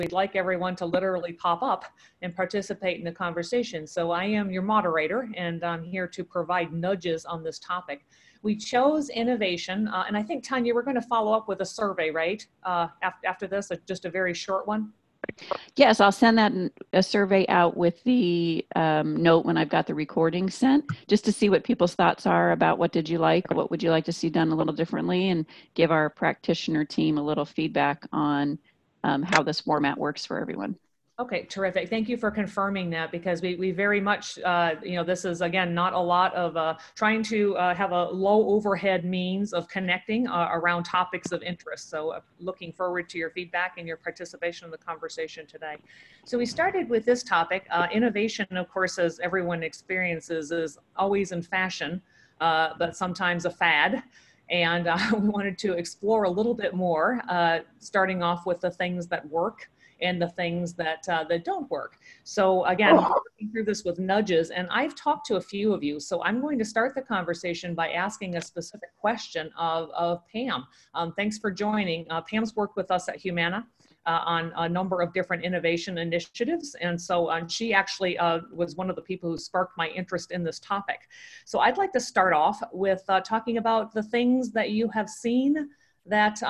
we'd like everyone to literally pop up and participate in the conversation. So I am your moderator, and I'm here to provide nudges on this topic. We chose innovation, and I think, Tanya, we're going to follow up with a survey, right? After this, just a very short one. Yes, I'll send a survey out with the note when I've got the recording sent, just to see what people's thoughts are about what did you like, what would you like to see done a little differently, and give our practitioner team a little feedback on how this format works for everyone. Okay, terrific. Thank you for confirming that, because we very much, this is, again, not a lot of trying to have a low overhead means of connecting around topics of interest. So looking forward to your feedback and your participation in the conversation today. So we started with this topic. Innovation, of course, as everyone experiences, is always in fashion, but sometimes a fad. And we wanted to explore a little bit more, starting off with the things that work and the things that don't work. So again, we're working through this with nudges, and I've talked to a few of you. So I'm going to start the conversation by asking a specific question of Pam. Thanks for joining. Pam's worked with us at Humana on a number of different innovation initiatives. And so she actually was one of the people who sparked my interest in this topic. So I'd like to start off with talking about the things that you have seen that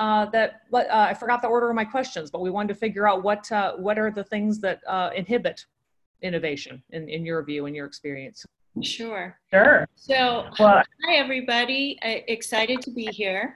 I forgot the order of my questions, but we wanted to figure out what are the things that inhibit innovation in your view, in your experience. Sure. So, hi everybody, excited to be here.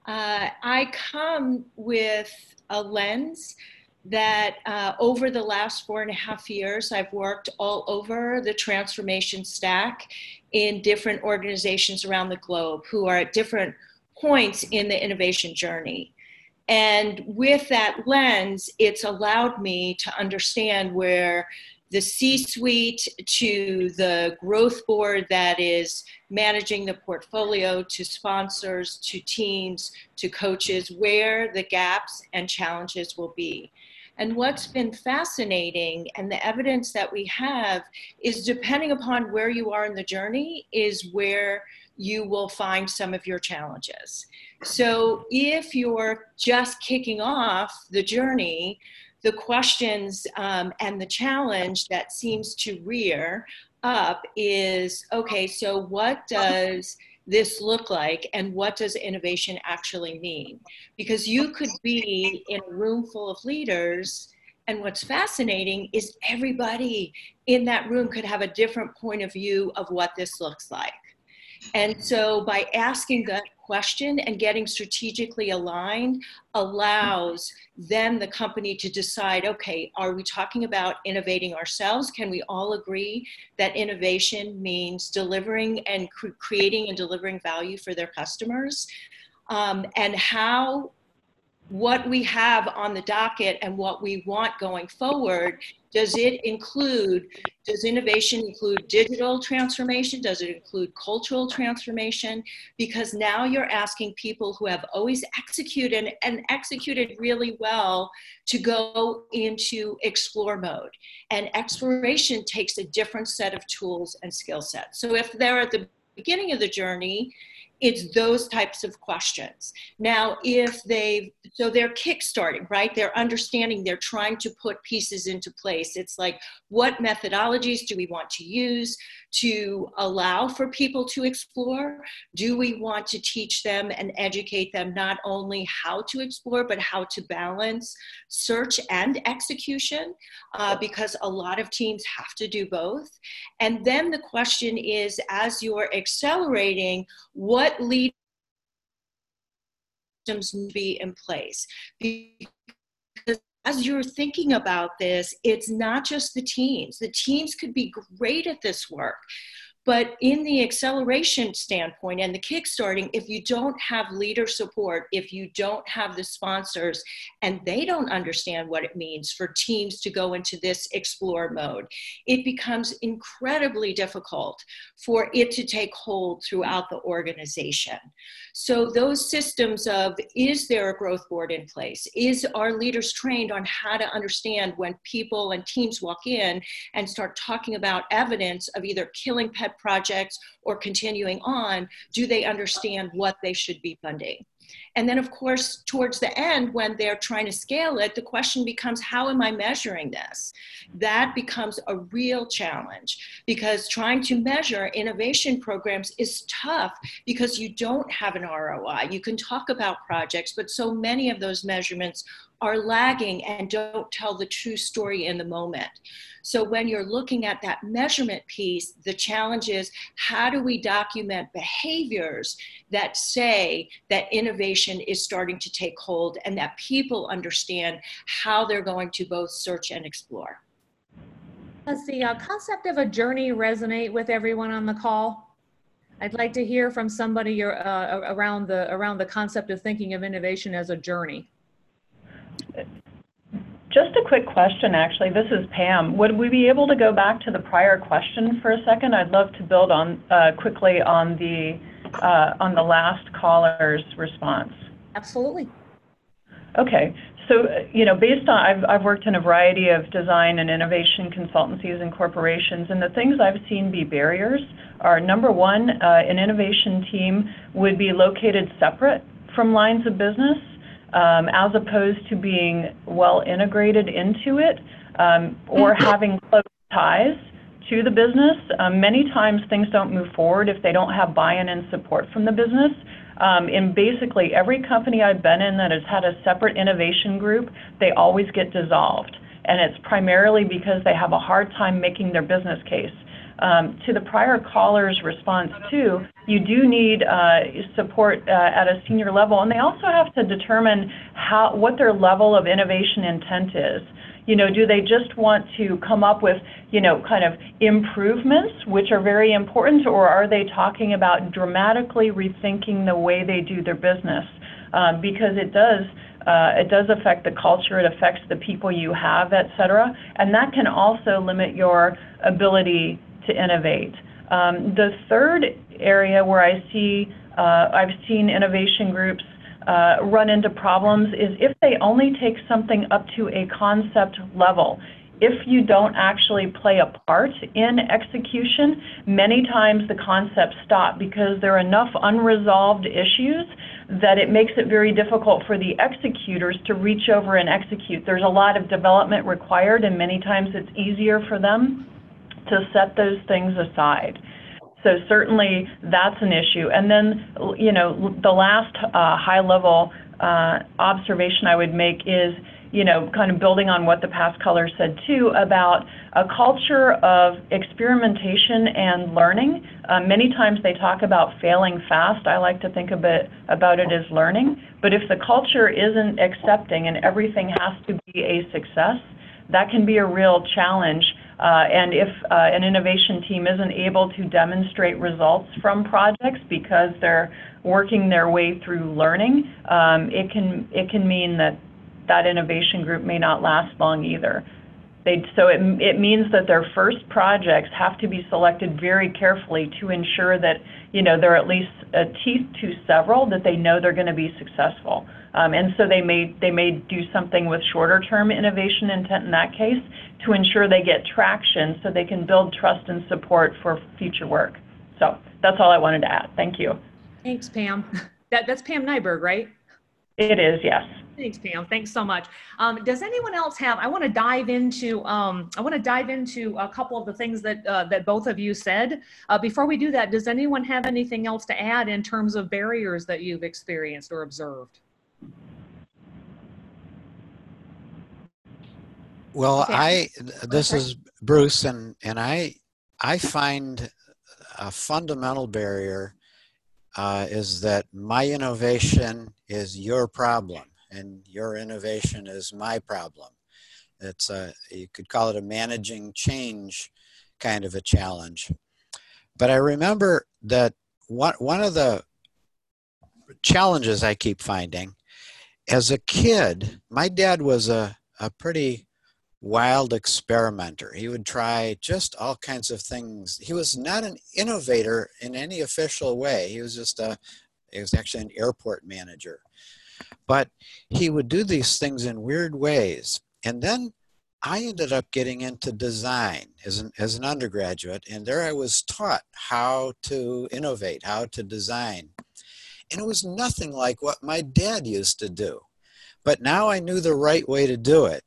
I come with a lens that over the last 4.5 years, I've worked all over the transformation stack in different organizations around the globe who are at different points in the innovation journey. And with that lens, it's allowed me to understand where the C-suite to the growth board that is managing the portfolio, to sponsors, to teams, to coaches, where the gaps and challenges will be. And what's been fascinating, and the evidence that we have, is depending upon where you are in the journey is where you will find some of your challenges. So if you're just kicking off the journey, the questions and the challenge that seems to rear up is, okay, so what does this look like, and what does innovation actually mean? Because you could be in a room full of leaders, and what's fascinating is everybody in that room could have a different point of view of what this looks like. And so by asking that question and getting strategically aligned allows then the company to decide, okay, are we talking about innovating ourselves? Can we all agree that innovation means delivering and creating and delivering value for their customers? And what we have on the docket and what we want going forward, does innovation include digital transformation? Does it include cultural transformation? Because now you're asking people who have always executed and executed really well to go into explore mode. And exploration takes a different set of tools and skill sets. So if they're at the beginning of the journey, it's those types of questions. Now, so they're kickstarting, right? They're understanding, they're trying to put pieces into place. It's like, what methodologies do we want to use to allow for people to explore? Do we want to teach them and educate them not only how to explore, but how to balance search and execution? Because a lot of teams have to do both. And then the question is, as you're accelerating, what lead systems need to be in place? Because as you're thinking about this, it's not just the teams. The teams could be great at this work, but in the acceleration standpoint and the kickstarting, if you don't have leader support, if you don't have the sponsors, and they don't understand what it means for teams to go into this explore mode, it becomes incredibly difficult for it to take hold throughout the organization. So those systems of, is there a growth board in place? Are leaders trained on how to understand when people and teams walk in and start talking about evidence of either killing pet projects or continuing on, do they understand what they should be funding? And then, of course, towards the end, when they're trying to scale it, the question becomes, how am I measuring this? That becomes a real challenge, because trying to measure innovation programs is tough because you don't have an ROI. You can talk about projects, but so many of those measurements are lagging and don't tell the true story in the moment. So when you're looking at that measurement piece, the challenge is, how do we document behaviors that say that innovation is starting to take hold and that people understand how they're going to both search and explore? Does the concept of a journey resonate with everyone on the call? I'd like to hear from somebody around the concept of thinking of innovation as a journey. Just a quick question, actually. This is Pam. Would we be able to go back to the prior question for a second? I'd love to build on quickly on the last caller's response. Absolutely. Okay. So, based on, I've worked in a variety of design and innovation consultancies and corporations, and the things I've seen be barriers are, number one, an innovation team would be located separate from lines of business, as opposed to being well integrated into it, or having close ties to the business. Many times things don't move forward if they don't have buy-in and support from the business. In basically every company I've been in that has had a separate innovation group, they always get dissolved. And it's primarily because they have a hard time making their business case. To the prior caller's response too, you do need support at a senior level, and they also have to determine what their level of innovation intent is. Do they just want to come up with, kind of improvements, which are very important, or are they talking about dramatically rethinking the way they do their business? Because it does affect the culture, it affects the people you have, et cetera, and that can also limit your ability to innovate. The third area where I've seen innovation groups run into problems is if they only take something up to a concept level. If you don't actually play a part in execution, many times the concepts stop because there are enough unresolved issues that it makes it very difficult for the executors to reach over and execute. There's a lot of development required, and many times it's easier for them to set those things aside. So certainly that's an issue. And then, the last high-level observation I would make is, kind of building on what the past caller said too about a culture of experimentation and learning. Many times they talk about failing fast. I like to think about it as learning. But if the culture isn't accepting and everything has to be a success, that can be a real challenge. And if an innovation team isn't able to demonstrate results from projects because they're working their way through learning, it can mean that innovation group may not last long either. So it means that their first projects have to be selected very carefully to ensure that there are at least teeth to several that they know they're going to be successful. And so they may do something with shorter term innovation intent in that case to ensure they get traction so they can build trust and support for future work. So that's all I wanted to add. Thank you. Thanks, Pam. That's Pam Nyberg, right? It is, yes. Thanks, Pam. Thanks so much. Does anyone else have? I want to dive into a couple of the things that both of you said. Before we do that, does anyone have anything else to add in terms of barriers that you've experienced or observed? Well, okay. This is Bruce, and I find a fundamental barrier is that my innovation is your problem and your innovation is my problem. It's you could call it a managing change kind of a challenge. But I remember that one of the challenges I keep finding, as a kid, my dad was a pretty wild experimenter. He would try just all kinds of things. He was not an innovator in any official way. He was actually an airport manager. But he would do these things in weird ways. And then I ended up getting into design as an undergraduate, and there I was taught how to innovate, how to design. And it was nothing like what my dad used to do. But now I knew the right way to do it.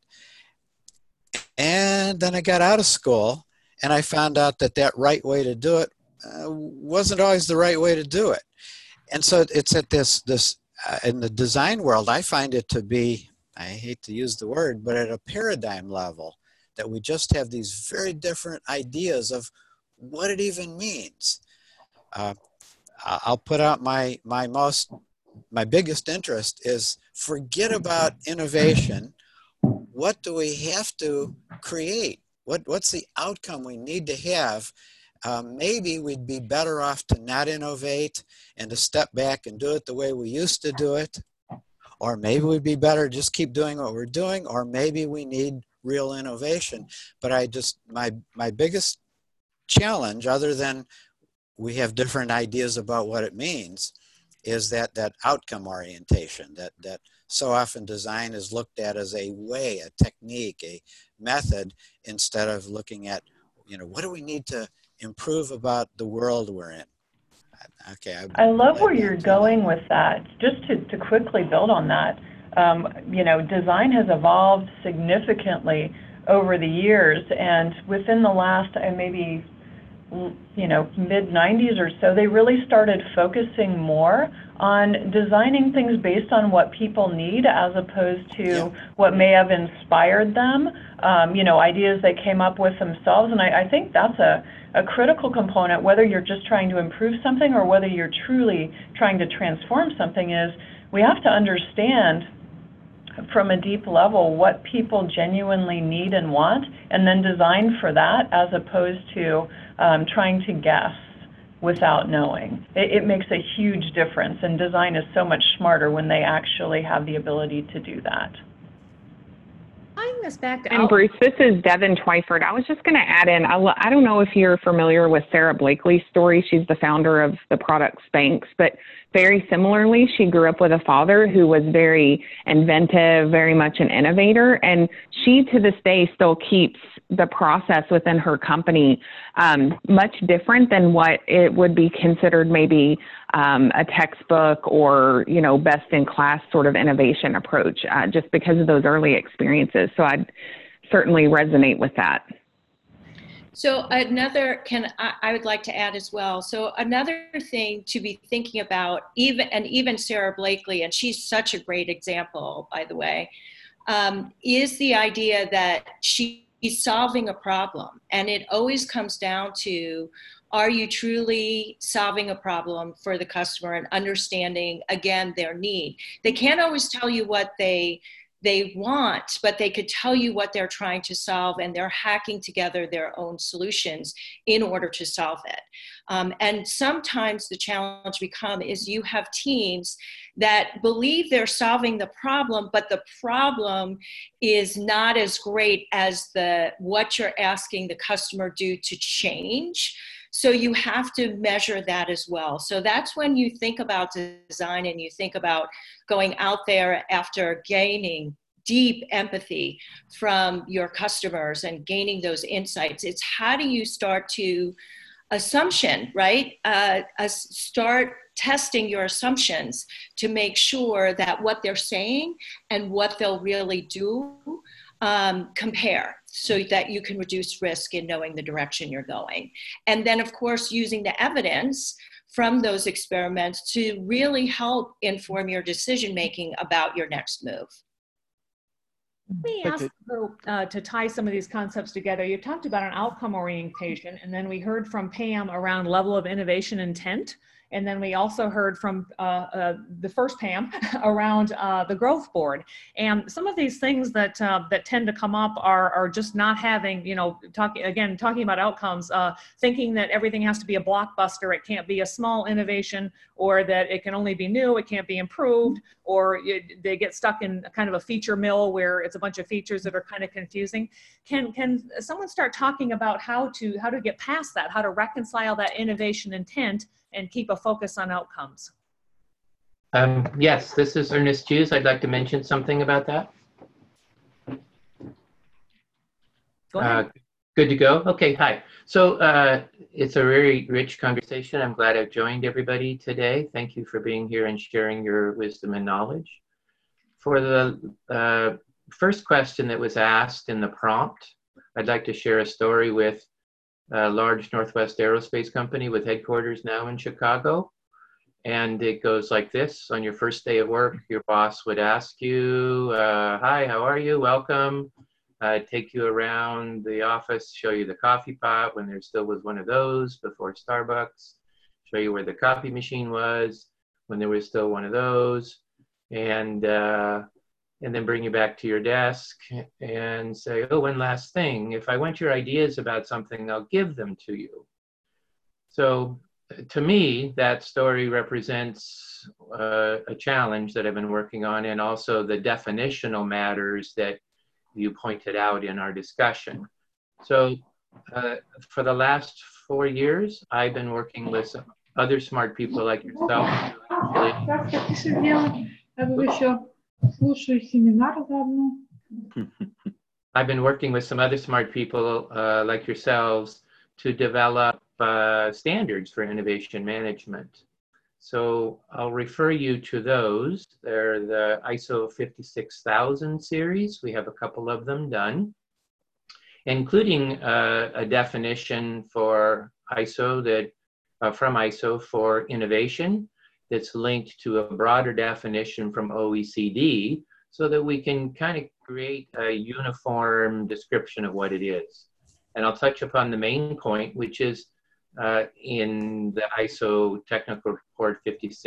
And then I got out of school and I found out that that right way to do it wasn't always the right way to do it. And so it's at this in the design world, I find it to be, I hate to use the word, but at a paradigm level, that we just have these very different ideas of what it even means. I'll put out my biggest interest is forget about innovation. What do we have to create? What's the outcome we need to have? Maybe we'd be better off to not innovate and to step back and do it the way we used to do it. Or maybe we'd be better just keep doing what we're doing, or maybe we need real innovation. But my biggest challenge, other than we have different ideas about what it means, is that outcome orientation, that so often design is looked at as a way, a technique, a method, instead of looking at, what do we need to improve about the world we're in. Okay. I love where you're going with that. Just to quickly build on that, design has evolved significantly over the years, and within the last maybe mid-90s or so, they really started focusing more on designing things based on what people need as opposed to what may have inspired them, ideas they came up with themselves. And I think that's a critical component, whether you're just trying to improve something or whether you're truly trying to transform something, is we have to understand from a deep level what people genuinely need and want, and then design for that as opposed to trying to guess without knowing. It makes a huge difference, and design is so much smarter when they actually have the ability to do that. Tying this back to And Bruce, this is Devin Twyford. I was just going to add in, I don't know if you're familiar with Sarah Blakely's story. She's the founder of the product Spanx, but very similarly, she grew up with a father who was very inventive, very much an innovator, and she to this day still keeps the process within her company much different than what it would be considered maybe a textbook or, best in class sort of innovation approach, just because of those early experiences. So I'd certainly resonate with that. So I would like to add as well. So another thing to be thinking about, even Sarah Blakely, and she's such a great example, by the way, is the idea that she's solving a problem. And it always comes down to, are you truly solving a problem for the customer and understanding, again, their need? They can't always tell you what they want, but they could tell you what they're trying to solve, and they're hacking together their own solutions in order to solve it. And sometimes the challenge is you have teams that believe they're solving the problem, but the problem is not as great as what you're asking the customer to change. So you have to measure that as well. So that's when you think about design and you think about going out there after gaining deep empathy from your customers and gaining those insights. It's how do you start to assumption, right? Start testing your assumptions to make sure that what they're saying and what they'll really do compare, so that you can reduce risk in knowing the direction you're going. And then, of course, using the evidence from those experiments to really help inform your decision-making about your next move. Let me ask the group to tie some of these concepts together. You talked about an outcome orientation, and then we heard from Pam around level of innovation intent. And then we also heard from the first Pam around the growth board. And some of these things that tend to come up are just not having, talking about outcomes, thinking that everything has to be a blockbuster. It can't be a small innovation, or that it can only be new, it can't be improved, or they get stuck in kind of a feature mill where it's a bunch of features that are kind of confusing. Can someone start talking about how to get past that, how to reconcile that innovation intent and keep a focus on outcomes? Yes, this is Ernest Hughes. I'd like to mention something about that. Go ahead. Good to go? Okay, hi. So it's a very rich conversation. I'm glad I've joined everybody today. Thank you for being here and sharing your wisdom and knowledge. For the first question that was asked in the prompt, I'd like to share a story with a large Northwest Aerospace company with headquarters now in Chicago. And it goes like this. On your first day of work, your boss would ask you, hi, how are you? Welcome. Take you around the office, show you the coffee pot when there still was one of those before Starbucks, show you where the coffee machine was when there was still one of those, and then bring you back to your desk and say, oh, one last thing. If I want your ideas about something, I'll give them to you. So to me, that story represents a challenge that I've been working on, and also the definitional matters that you pointed out in our discussion. So for the last 4 years, I've been working with some other smart people like yourself. I've been working with some other smart people like yourselves to develop standards for innovation management. So I'll refer you to those. They're the ISO 56000 series. We have a couple of them done, including a definition for ISO that from ISO for innovation that's linked to a broader definition from OECD, so that we can kind of create a uniform description of what it is. And I'll touch upon the main point, which is in the ISO Technical Report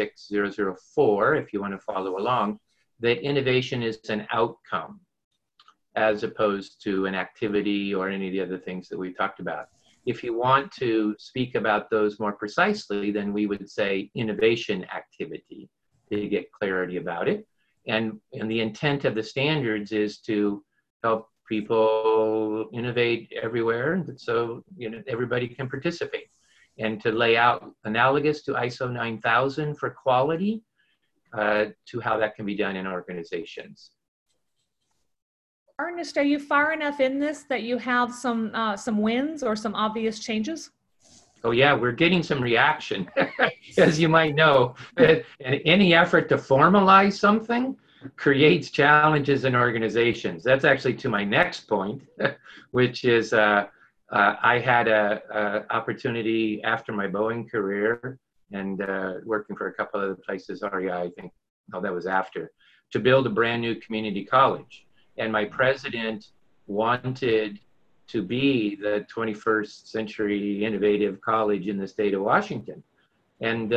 56004, if you want to follow along, that innovation is an outcome as opposed to an activity or any of the other things that we talked about. If you want to speak about those more precisely, then we would say innovation activity to get clarity about it. And the intent of the standards is to help people innovate everywhere, so everybody can participate, and to lay out analogous to ISO 9000 for quality to how that can be done in organizations. Ernest, are you far enough in this that you have some wins or some obvious changes? Oh yeah, we're getting some reaction, as you might know. And any effort to formalize something creates challenges in organizations. That's actually to my next point, which is I had a opportunity after my Boeing career and working for a couple of other places, REI, I think, no, that was after, to build a brand new community college. And my president wanted to be the 21st century innovative college in the state of Washington. And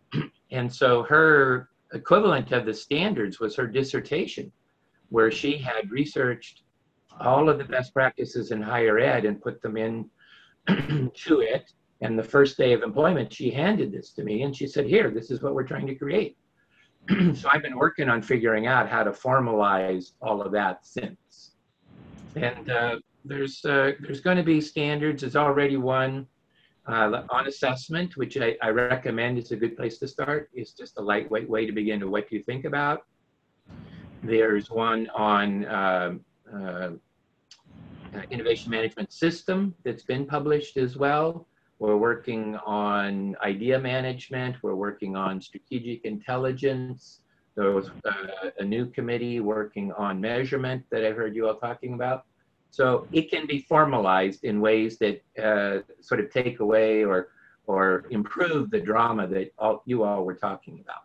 so her equivalent of the standards was her dissertation, where she had researched all of the best practices in higher ed and put them in to it. And the first day of employment, she handed this to me and she said, here, this is what we're trying to create. So I've been working on figuring out how to formalize all of that since. And there's going to be standards. There's already one on assessment, which I recommend is a good place to start. It's just a lightweight way to begin to what you think about. There's one on innovation management system that's been published as well. We're working on idea management. We're working on strategic intelligence. There was a new committee working on measurement that I heard you all talking about. So it can be formalized in ways that sort of take away or improve the drama that you all were talking about.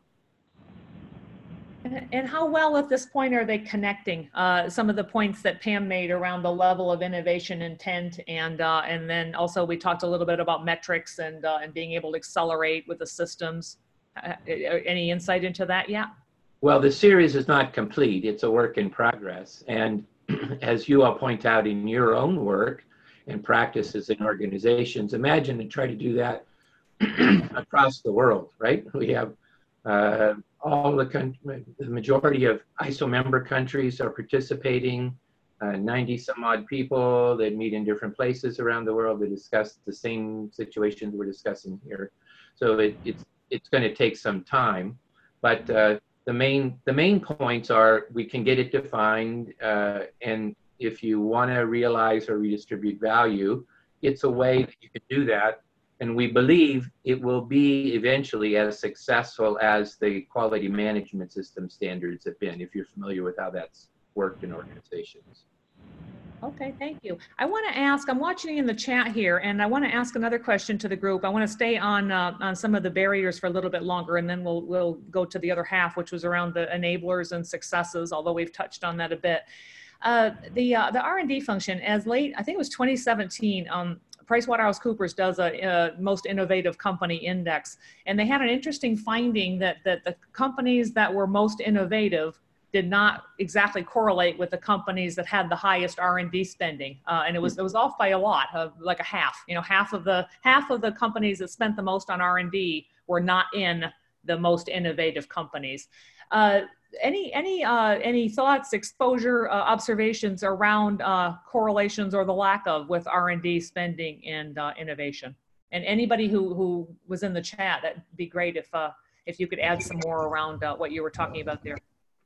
And how well at this point are they connecting some of the points that Pam made around the level of innovation intent, and then also we talked a little bit about metrics and being able to accelerate with the systems. Any insight into that yet? Well, the series is not complete. It's a work in progress. And as you all point out in your own work and practices in organizations, imagine and try to do that across the world, right? We have all the majority of ISO member countries are participating, 90 some odd people that meet in different places around the world to discuss the same situations we're discussing here. So it's going to take some time, but the main points are we can get it defined and if you want to realize or redistribute value, it's a way that you can do that. And we believe it will be eventually as successful as the quality management system standards have been, if you're familiar with how that's worked in organizations. Okay, thank you. I want to ask, I'm watching in the chat here, and I want to ask another question to the group. I want to stay on some of the barriers for a little bit longer, and then we'll go to the other half, which was around the enablers and successes, although we've touched on that a bit. The R&D function, as late, I think it was 2017, PricewaterhouseCoopers does a most innovative company index, and they had an interesting finding that the companies that were most innovative did not exactly correlate with the companies that had the highest R&D spending, and it was off by a lot, like a half. You know, half of the companies that spent the most on R&D were not in the most innovative companies. Any thoughts, exposure, observations around correlations or the lack of with R&D spending and innovation? And anybody who was in the chat, that'd be great if you could add some more around what you were talking about there.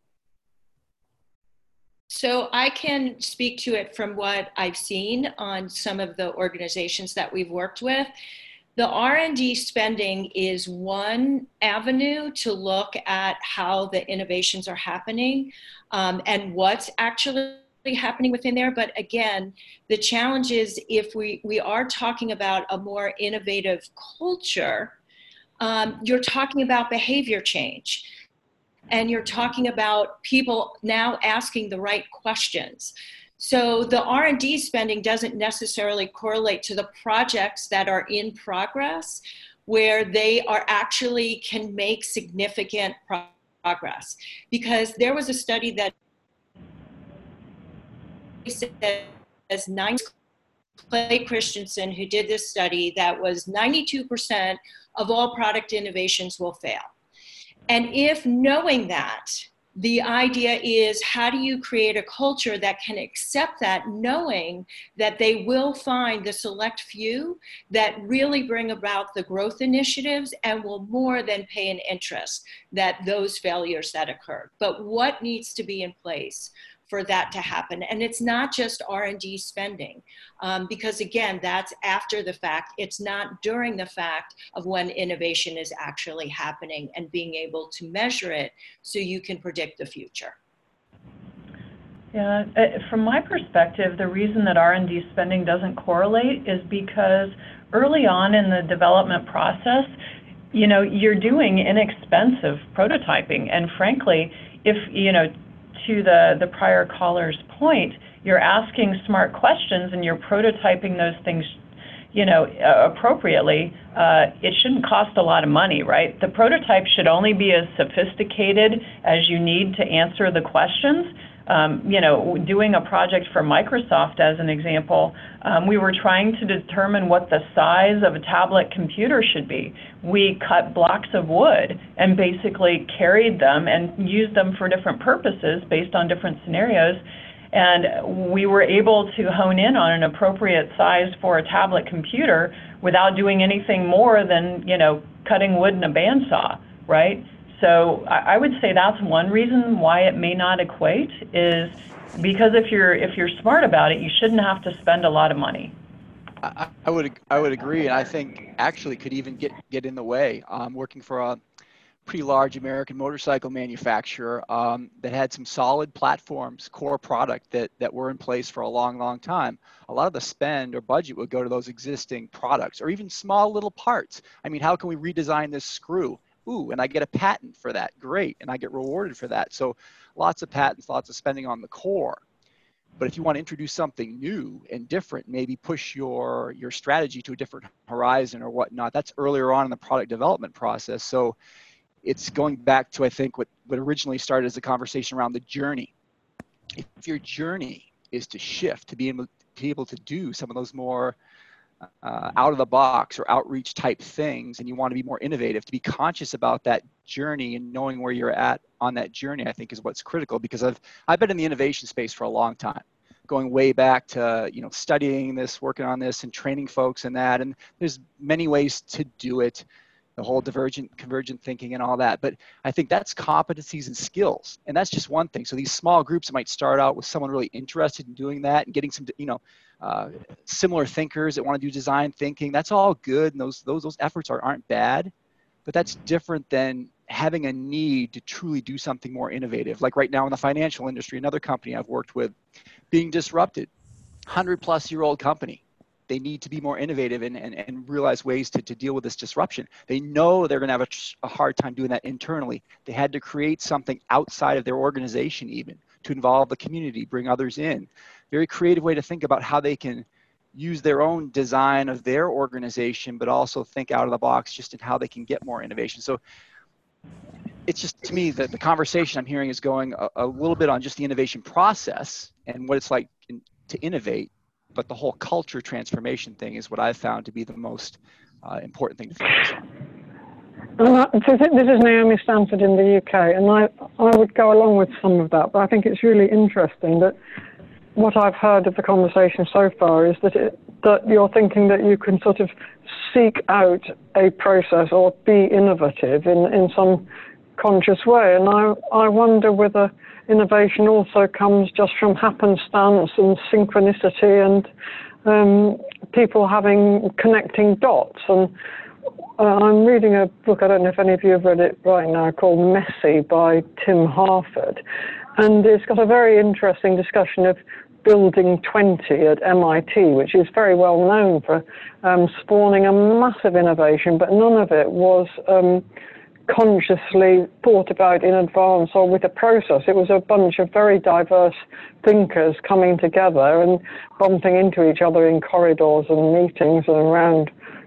So I can speak to it from what I've seen on some of the organizations that we've worked with. The R&D spending is one avenue to look at how the innovations are happening and what's actually happening within there. But again, the challenge is if we are talking about a more innovative culture, you're talking about behavior change. And you're talking about people now asking the right questions. So the R&D spending doesn't necessarily correlate to the projects that are in progress, where they are actually can make significant progress. Because there was a study that says Clay Christensen, who did this study, that was 92% of all product innovations will fail. And if knowing that, the idea is how do you create a culture that can accept that, knowing that they will find the select few that really bring about the growth initiatives and will more than pay an interest that those failures that occurred. But what needs to be in place for that to happen? And it's not just R&D spending, because again, that's after the fact. It's not during the fact of when innovation is actually happening and being able to measure it so you can predict the future. Yeah, from my perspective, the reason that R&D spending doesn't correlate is because early on in the development process, you know, you're doing inexpensive prototyping. And frankly, if, you know, to the prior caller's point, you're asking smart questions and you're prototyping those things, you know, appropriately. It shouldn't cost a lot of money, right? The prototype should only be as sophisticated as you need to answer the questions. You know, doing a project for Microsoft, as an example, we were trying to determine what the size of a tablet computer should be. We cut blocks of wood and basically carried them and used them for different purposes based on different scenarios. And we were able to hone in on an appropriate size for a tablet computer without doing anything more than, you know, cutting wood in a bandsaw, right? So I would say that's one reason why it may not equate, is because if you're smart about it, you shouldn't have to spend a lot of money. I would agree, and I think actually could even get in the way. Working for a pretty large American motorcycle manufacturer that had some solid platforms, core product that were in place for a long time. A lot of the spend or budget would go to those existing products, or even small little parts. I mean, how can we redesign this screw? Ooh, and I get a patent for that. Great, and I get rewarded for that. So lots of patents, lots of spending on the core. But if you want to introduce something new and different, maybe push your strategy to a different horizon or whatnot, that's earlier on in the product development process. So it's going back to, I think, what originally started as a conversation around the journey. If your journey is to shift, to be able to do some of those more out of the box or outreach type things, and you want to be more innovative, to be conscious about that journey and knowing where you're at on that journey, I think is what's critical. Because I've been in the innovation space for a long time, going way back to, you know, studying this, working on this and training folks in that. And there's many ways to do it. the whole divergent, convergent thinking and all that. But I think that's competencies and skills. And that's just one thing. So these small groups might start out with someone really interested in doing that and getting some, similar thinkers that want to do design thinking. That's all good. And those efforts aren't bad, but that's different than having a need to truly do something more innovative. Like right now in the financial industry, another company I've worked with being disrupted, 100-plus-year-old company. They need to be more innovative and realize ways to deal with this disruption. They know they're going to have a hard time doing that internally. They had to create something outside of their organization even to involve the community, bring others in. Very creative way to think about how they can use their own design of their organization, but also think out of the box just in how they can get more innovation. So it's just, to me, that the conversation I'm hearing is going a little bit on just the innovation process and what it's like to innovate. But the whole culture transformation thing is what I've found to be the most important thing to focus on. This is Naomi Stanford in the UK, and I would go along with some of that, but I think it's really interesting that what I've heard of the conversation so far is that you're thinking that you can sort of seek out a process or be innovative in some conscious way. And I wonder whether innovation also comes just from happenstance and synchronicity and people connecting dots. And I'm reading a book, I don't know if any of you have read it right now, called Messy by Tim Harford. And it's got a very interesting discussion of Building 20 at MIT, which is very well known for spawning a massive innovation, but none of it was consciously thought about in advance or with a process. It was a bunch of very diverse thinkers coming together and bumping into each other in corridors and meetings and around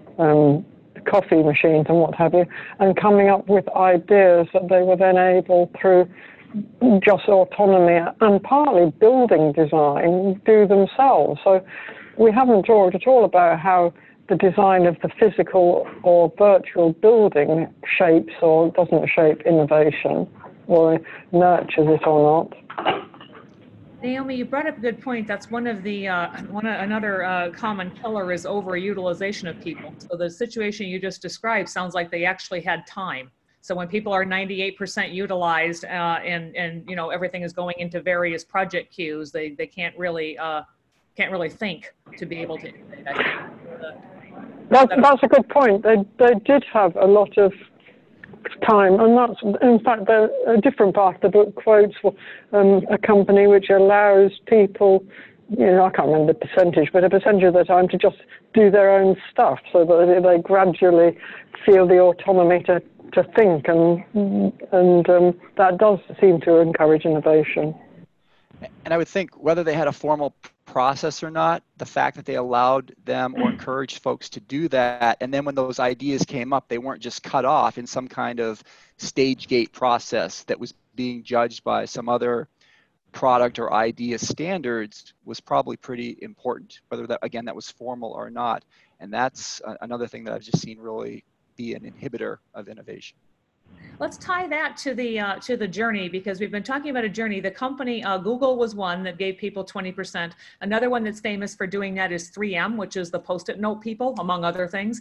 coffee machines and what have you, and coming up with ideas that they were then able, through just autonomy and partly building design, do themselves. So we haven't talked at all about how the design of the physical or virtual building shapes or doesn't shape innovation or nurtures it or not. Naomi, you brought up a good point. That's one of the another common killer is overutilization of people. So the situation you just described sounds like they actually had time. So when people are 98% utilized and everything is going into various project queues, they can't really think to be able to innovate, I think. That's a good point. They did have a lot of time, and that's, in fact, a different part of the book quotes a company which allows people, I can't remember the percentage, but a percentage of the time to just do their own stuff, so that they gradually feel the autonomy to think, and that does seem to encourage innovation. And I would think whether they had a formal process or not, the fact that they allowed them or encouraged folks to do that, and then when those ideas came up, they weren't just cut off in some kind of stage gate process that was being judged by some other product or idea standards, was probably pretty important, whether that was formal or not. And that's another thing that I've just seen really be an inhibitor of innovation. Let's tie that to the journey, because we've been talking about a journey. The company, Google was one that gave people 20%. Another one that's famous for doing that is 3M, which is the Post-it note people, among other things.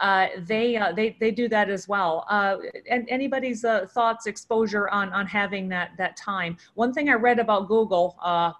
They do that as well. And anybody's thoughts, exposure on having that time. One thing I read about Google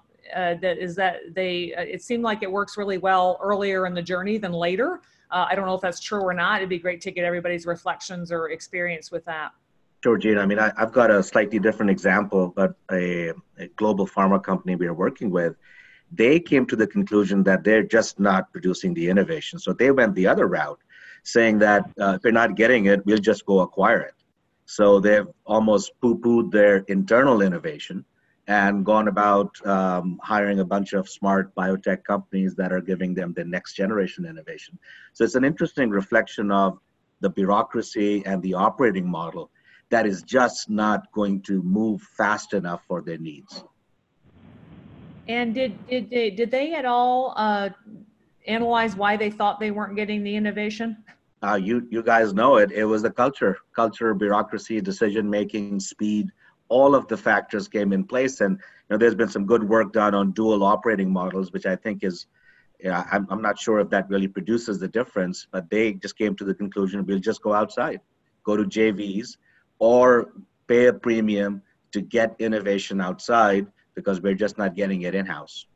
it seemed like it works really well earlier in the journey than later. I don't know if that's true or not. It'd be great to get everybody's reflections or experience with that. Sure, Gene. I mean, I've got a slightly different example, but a global pharma company we are working with, they came to the conclusion that they're just not producing the innovation. So they went the other route, saying that if they're not getting it, we'll just go acquire it. So they've almost poo-pooed their internal innovation and gone about hiring a bunch of smart biotech companies that are giving them the next generation innovation. So it's an interesting reflection of the bureaucracy and the operating model that is just not going to move fast enough for their needs. And did they at all analyze why they thought they weren't getting the innovation? You guys know it. It was the culture, bureaucracy, decision-making, speed. All of the factors came in place, and there's been some good work done on dual operating models, which I think is, I'm not sure if that really produces the difference, but they just came to the conclusion we'll just go outside. go to JVs, or pay a premium to get innovation outside because we're just not getting it in-house.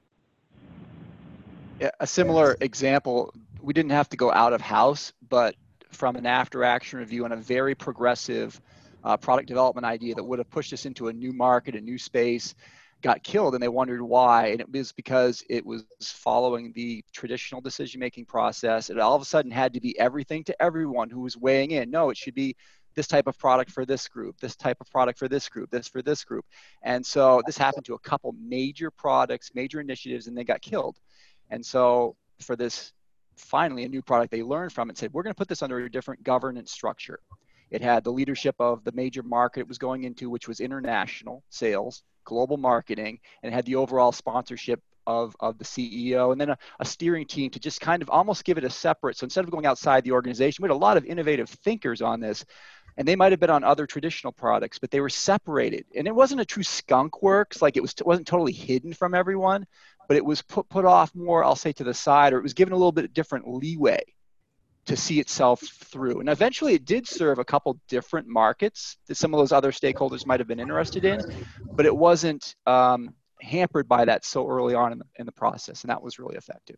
Yeah, a similar example, we didn't have to go out of house, but from an after action review on a very progressive product development idea that would have pushed us into a new market, a new space, got killed, and they wondered why. And it was because it was following the traditional decision-making process. It all of a sudden had to be everything to everyone who was weighing in. No, it should be this type of product for this group, this type of product for this group, this for this group. And so this happened to a couple major products, major initiatives, and they got killed. And so for this, finally, a new product they learned from it said, we're going to put this under a different governance structure. It had the leadership of the major market it was going into, which was international sales, global marketing, and it had the overall sponsorship of the CEO, and then a steering team to just kind of almost give it a separate. So instead of going outside the organization, we had a lot of innovative thinkers on this, and they might have been on other traditional products, but they were separated. And it wasn't a true skunk works, like it wasn't totally hidden from everyone, but it was put off more, I'll say, to the side, or it was given a little bit different leeway to see itself through. And eventually it did serve a couple different markets that some of those other stakeholders might have been interested in, but it wasn't hampered by that so early on in the process. And that was really effective.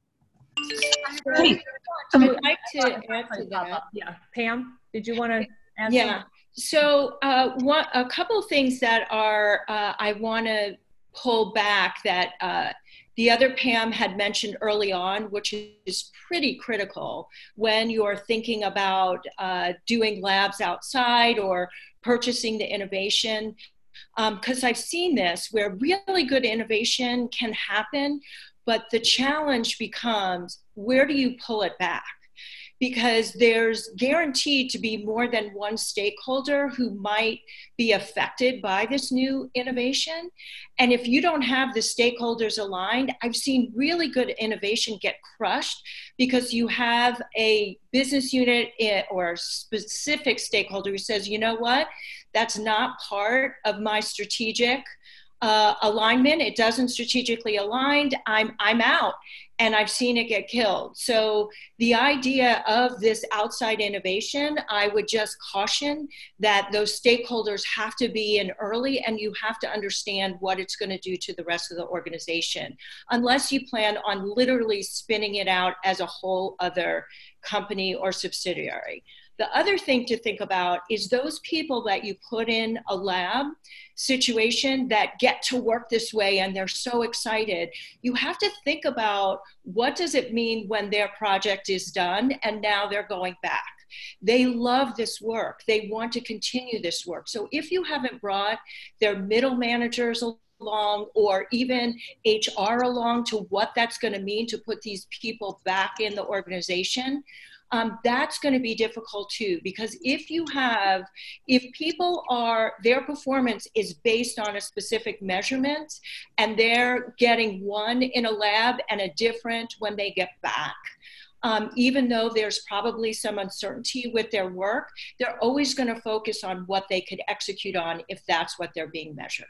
I'd like to add to that. Yeah, Pam, did you want to add? Yeah, so a couple of things that are, I want to pull back that the other Pam had mentioned early on, which is pretty critical when you're thinking about doing labs outside or purchasing the innovation. Because I've seen this where really good innovation can happen, but the challenge becomes, where do you pull it back? Because there's guaranteed to be more than one stakeholder who might be affected by this new innovation. And if you don't have the stakeholders aligned, I've seen really good innovation get crushed because you have a business unit or a specific stakeholder who says, you know what, that's not part of my strategic alignment. It doesn't strategically aligned. I'm out. And I've seen it get killed. So the idea of this outside innovation, I would just caution that those stakeholders have to be in early, and you have to understand what it's going to do to the rest of the organization, unless you plan on literally spinning it out as a whole other company or subsidiary. The other thing to think about is those people that you put in a lab situation that get to work this way and they're so excited. You have to think about, what does it mean when their project is done and now they're going back? They love this work. They want to continue this work. So if you haven't brought their middle managers along, or even HR along, to what that's going to mean to put these people back in the organization, that's going to be difficult too, because if people their performance is based on a specific measurement and they're getting one in a lab and a different when they get back, even though there's probably some uncertainty with their work, they're always going to focus on what they could execute on if that's what they're being measured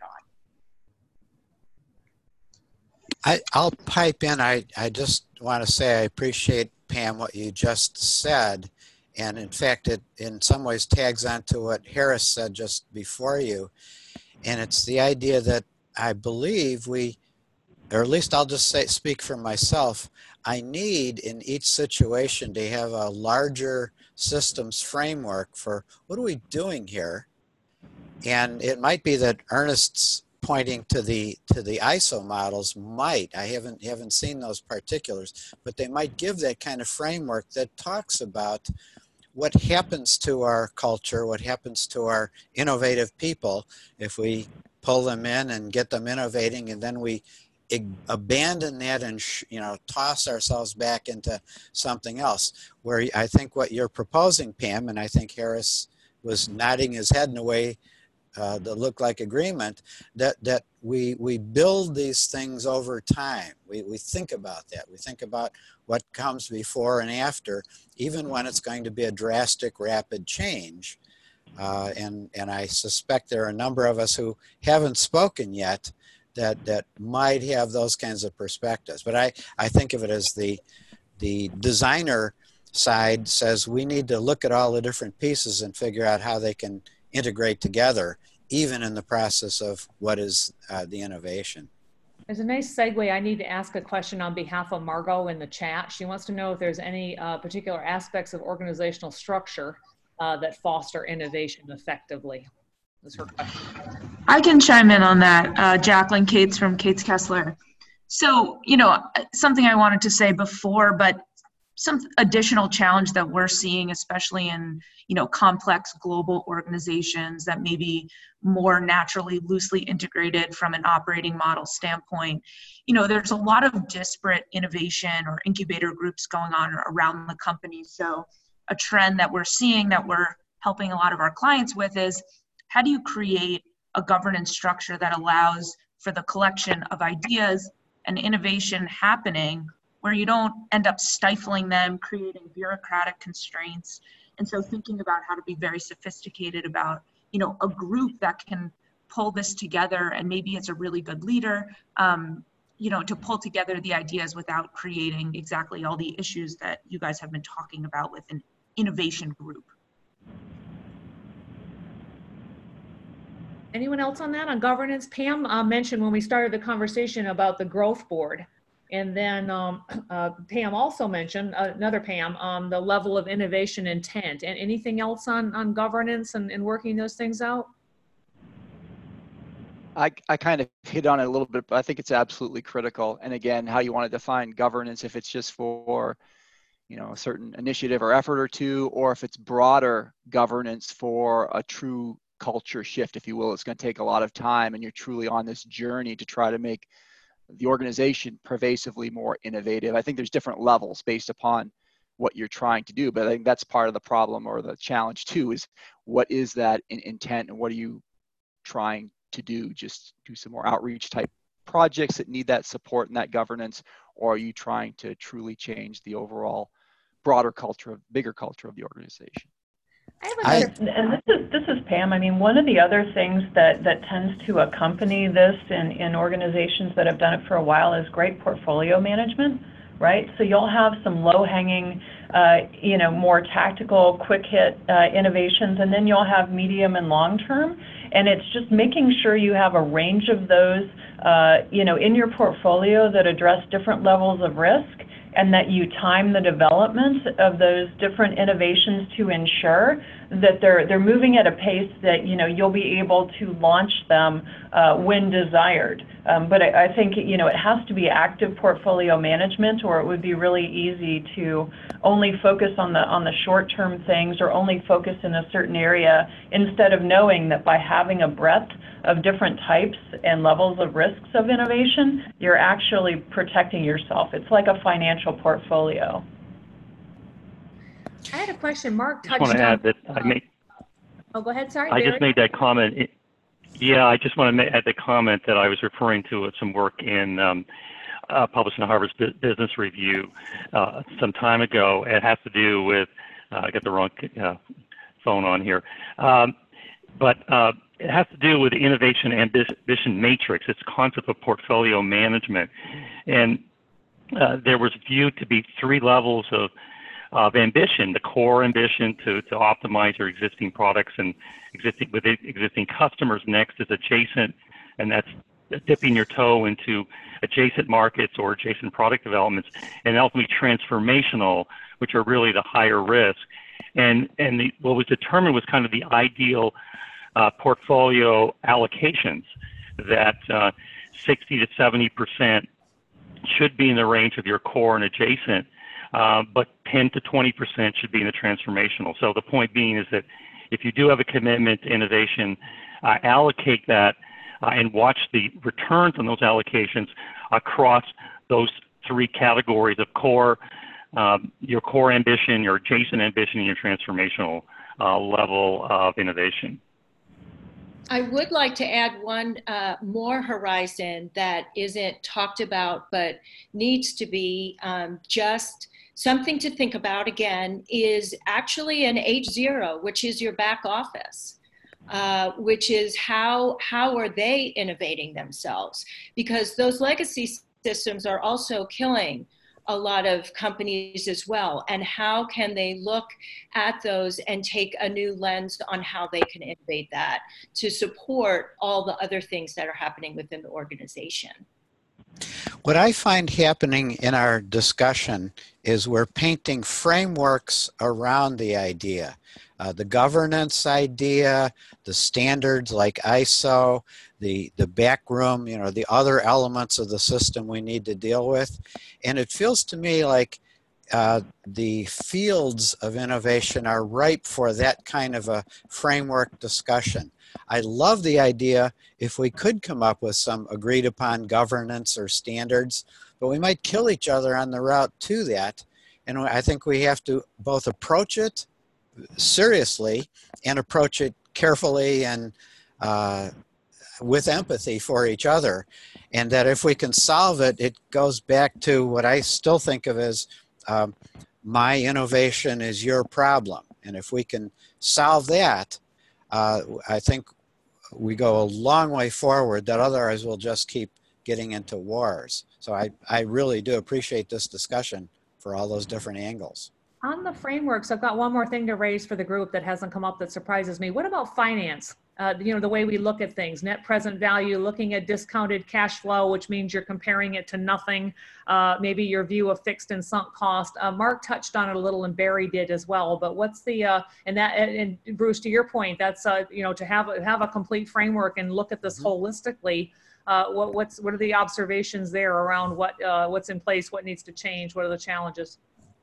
on. I'll pipe in. I just want to say I appreciate, Pam, what you just said. And in fact, it in some ways tags on to what Harris said just before you. And it's the idea that I believe we, or at least I'll just speak for myself, I need in each situation to have a larger systems framework for what are we doing here? And it might be that Ernest's pointing to the ISO models might, I haven't seen those particulars, but they might give that kind of framework that talks about what happens to our culture, what happens to our innovative people if we pull them in and get them innovating, and then we abandon that and toss ourselves back into something else. Where I think what you're proposing, Pam, and I think Harris was nodding his head in a way that look like agreement, that we build these things over time. We think about that. We think about what comes before and after, even when it's going to be a drastic, rapid change. And I suspect there are a number of us who haven't spoken yet that might have those kinds of perspectives. But I think of it as the designer side says we need to look at all the different pieces and figure out how they can integrate together, even in the process of what is the innovation. There's a nice segue. I need to ask a question on behalf of Margot in the chat. She wants to know if there's any particular aspects of organizational structure that foster innovation effectively. That's her question. I can chime in on that. Jacqueline Cates from Cates Kessler. So, you know, something I wanted to say before, but some additional challenge that we're seeing, especially in, you know, complex global organizations that may be more naturally loosely integrated from an operating model standpoint. You know, there's a lot of disparate innovation or incubator groups going on around the company. So a trend that we're seeing that we're helping a lot of our clients with is, how do you create a governance structure that allows for the collection of ideas and innovation happening where you don't end up stifling them, creating bureaucratic constraints? And so thinking about how to be very sophisticated about, you know, a group that can pull this together, and maybe it's a really good leader, you know, to pull together the ideas without creating exactly all the issues that you guys have been talking about with an innovation group. Anyone else on that, on governance? Pam mentioned when we started the conversation about the growth board. And then Pam also mentioned, another Pam, the level of innovation intent. And anything else on governance and working those things out? I kind of hit on it a little bit, but I think it's absolutely critical. And again, how you want to define governance, if it's just for, you know, a certain initiative or effort or two, or if it's broader governance for a true culture shift, if you will. It's going to take a lot of time, and you're truly on this journey to try to make the organization pervasively more innovative. I think there's different levels based upon what you're trying to do, but I think that's part of the problem or the challenge too, is what is that intent and what are you trying to do? Just do some more outreach type projects that need that support and that governance, or are you trying to truly change the overall broader culture, bigger culture of the organization? And this is Pam. I mean, one of the other things that tends to accompany this in organizations that have done it for a while is great portfolio management, right? So you'll have some low-hanging, you know, more tactical, quick-hit innovations, and then you'll have medium and long-term. And it's just making sure you have a range of those, you know, in your portfolio that address different levels of risk, and that you time the development of those different innovations to ensure that they're moving at a pace that, you know, you'll be able to launch them when desired. But I think, you know, it has to be active portfolio management, or it would be really easy to only focus on the short-term things, or only focus in a certain area, instead of knowing that by having a breadth of different types and levels of risks of innovation, you're actually protecting yourself. It's like a financial portfolio. I had a question. Mark touched I just want to add that oh, go ahead. Sorry, I Barry. just made that comment. Yeah, I just want to add the comment that I was referring to some work in published in Harvard's Business Review some time ago. It has to do with, I got the wrong phone on here, but it has to do with the innovation ambition matrix. It's concept of portfolio management. And there was viewed to be 3 levels of ambition: the core ambition to optimize your existing products and existing customers. Next is adjacent, and that's dipping your toe into adjacent markets or adjacent product developments, and ultimately transformational, which are really the higher risk. And what was determined was kind of the ideal portfolio allocations, that 60 to 70% should be in the range of your core and adjacent, but 10 to 20% should be in the transformational. So the point being is that if you do have a commitment to innovation, allocate that and watch the returns on those allocations across those 3 categories of core, your core ambition, your adjacent ambition, and your transformational level of innovation. I would like to add one more horizon that isn't talked about but needs to be just something to think about again, is actually an H0, which is your back office, which is how are they innovating themselves? Because those legacy systems are also killing a lot of companies as well, and how can they look at those and take a new lens on how they can innovate that to support all the other things that are happening within the organization. What I find happening in our discussion is we're painting frameworks around the idea. The governance idea, the standards like ISO, the back room, you know, the other elements of the system we need to deal with. And it feels to me like the fields of innovation are ripe for that kind of a framework discussion. I love the idea if we could come up with some agreed upon governance or standards, but we might kill each other on the route to that. And I think we have to both approach it seriously and approach it carefully and with empathy for each other. And that if we can solve it, it goes back to what I still think of as my innovation is your problem. And if we can solve that, I think we go a long way forward, that otherwise we'll just keep getting into wars. So I really do appreciate this discussion for all those different angles. On the frameworks, I've got one more thing to raise for the group that hasn't come up that surprises me. What about finance? You know, the way we look at things, net present value, looking at discounted cash flow, which means you're comparing it to nothing, maybe your view of fixed and sunk cost. Mark touched on it a little and Barry did as well, but what's the, and Bruce, to your point, that's, you know, to have a complete framework and look at this holistically. What are the observations there around what's in place, what needs to change, what are the challenges?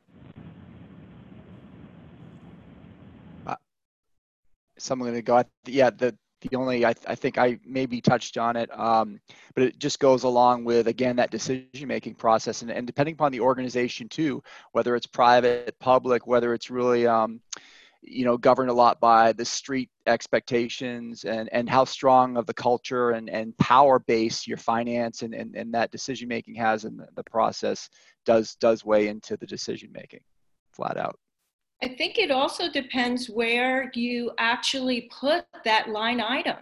So I'm going to go, yeah, the only, I think I maybe touched on it, but it just goes along with, again, that decision-making process and depending upon the organization too, whether it's private, public, whether it's really, you know, governed a lot by the street expectations and how strong of the culture and power base your finance and that decision-making has in the process does weigh into the decision-making, flat out. I think it also depends where you actually put that line item,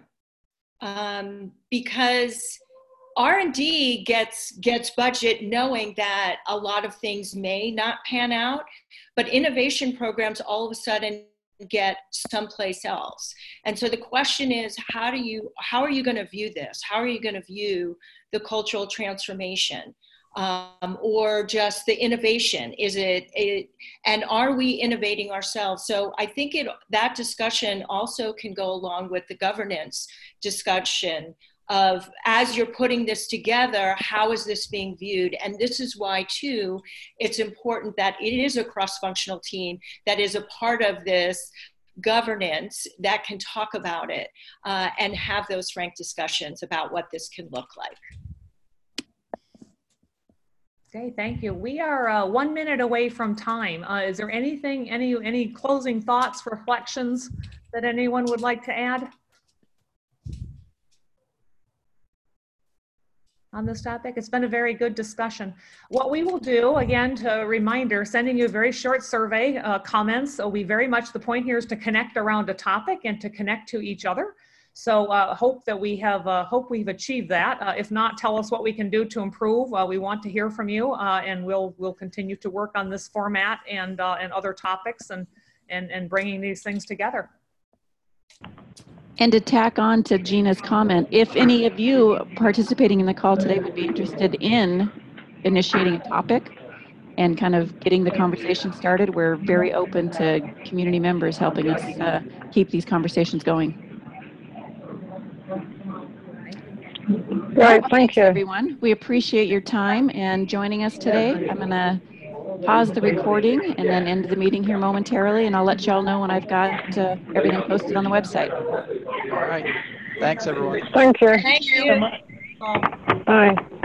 because R&D gets budget knowing that a lot of things may not pan out, but innovation programs all of a sudden get someplace else. And so the question is, how are you going to view this? How are you going to view the cultural transformation? Or just the innovation? And are we innovating ourselves? So I think that discussion also can go along with the governance discussion of, as you're putting this together, how is this being viewed? And this is why too, it's important that it is a cross-functional team that is a part of this governance that can talk about it and have those frank discussions about what this can look like. Okay, thank you. We are 1 minute away from time. Is there anything, any closing thoughts, reflections that anyone would like to add on this topic? It's been a very good discussion. What we will do, again, to a reminder, sending you a very short survey, comments. So the point here is to connect around a topic and to connect to each other. So hope that we have, hope we've achieved that. If not, tell us what we can do to improve. We want to hear from you, and we'll continue to work on this format and other topics and bringing these things together. And to tack on to Gina's comment, if any of you participating in the call today would be interested in initiating a topic and kind of getting the conversation started, we're very open to community members helping us keep these conversations going. Great, thank you. Everyone, we appreciate your time and joining us today. I'm going to pause the recording and then end the meeting here momentarily, and I'll let y'all know when I've got everything posted on the website. All right. Thanks, everyone. Thank you. Thank you. Bye.